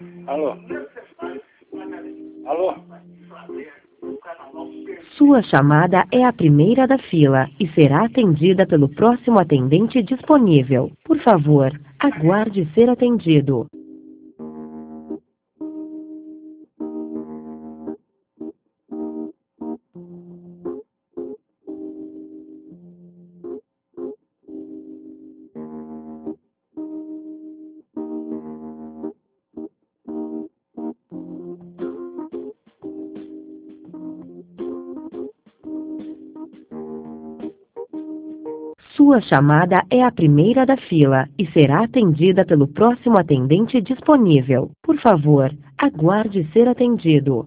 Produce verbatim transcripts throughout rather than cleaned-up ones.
Alô? Alô? Sua chamada é a primeira da fila e será atendida pelo próximo atendente disponível. Por favor, aguarde ser atendido. Sua chamada é a primeira da fila e será atendida pelo próximo atendente disponível. Por favor, aguarde ser atendido.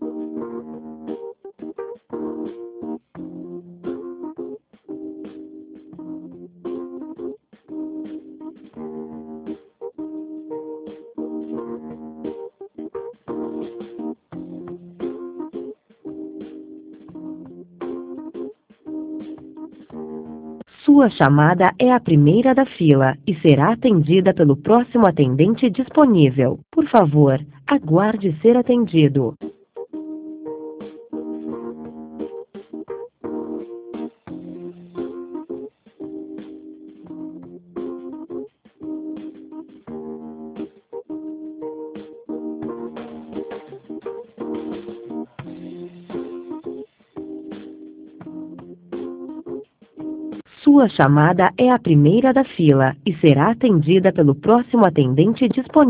Sua chamada é a primeira da fila e será atendida pelo próximo atendente disponível. Por favor, aguarde ser atendido. Sua chamada é a primeira da fila e será atendida pelo próximo atendente disponível.